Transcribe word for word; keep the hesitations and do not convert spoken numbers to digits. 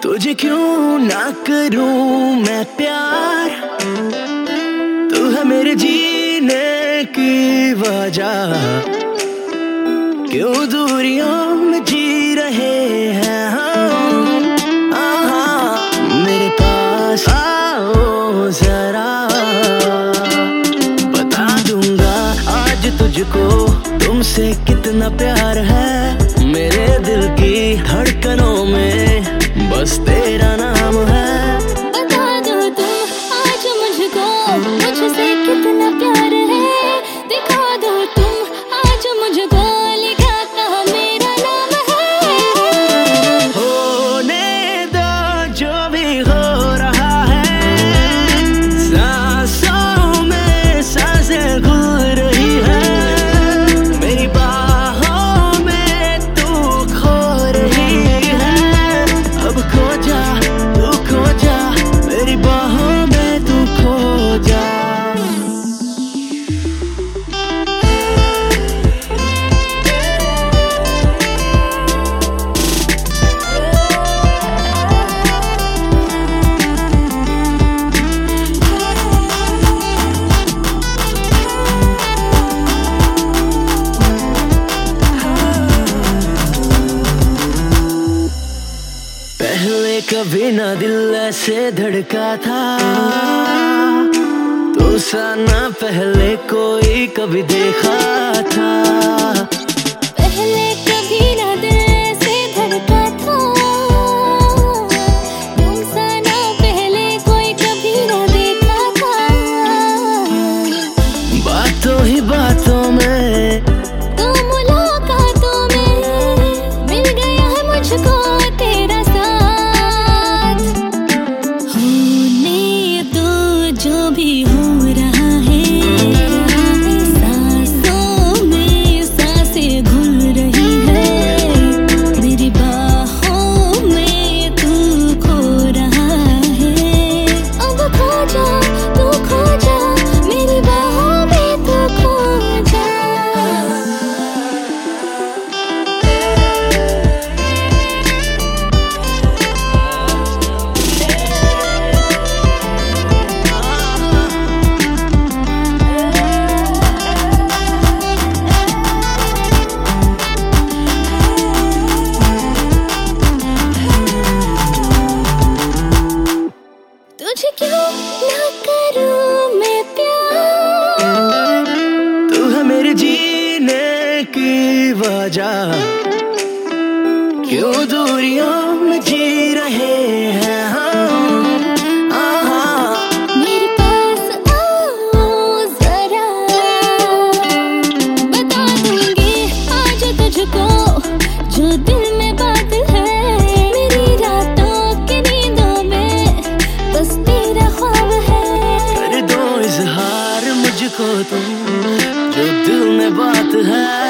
तुझे क्यों ना करूं मैं प्यार, तू है मेरे जीने की वजह। क्यों दूरियों में जी रहे हैं हम, मेरे पास आओ जरा, बता दूंगा आज तुझको तुमसे कितना प्यार है। मेरे दिल की धड़कनों में बस तेरा नाम है। बता दो तुम आज मुझको मुझसे कितना प्यार है। दिखा दो तुम आज मुझको लिखा कहाँ मेरा नाम है। होने दो जो भी हो रहा है, सांसों में सांसें घुल रही है। मेरी बाहों में तू खो रही है। अब खो जा तू खो जा, मेरी बाहों में तू खो जा। पहले कभी ना दिल ऐसे धड़का था, तो सा ना पहले कोई कभी देखा था। पहले कभी ना दिल ऐसे धड़का था, तुम सा ना पहले कोई कभी ना देखा था। बातों ही बातों में तो मुलाकातों में मिल गया है मुझको तेरा साथ। होने दो जो भी हो रहा है, सांसों में सांसें घुल रही है। मेरी बाहों में तू खो रहा है। अब खो जा तू खो जा, मेरी बाहों में तू खो जा। तुझे क्यों ना करूं मैं प्यार, तू है मेरे जीने की वजह। क्यों दूरियों में जी रहे हैं हम, मेरे पास आओ जरा, बता दूंगी आज तुझको जो दिल में बात है। मेरी रातों की नींदों में बस तेरा ख्वाब है। कर दो इजहार मुझको तुम, जो दिल में बात है।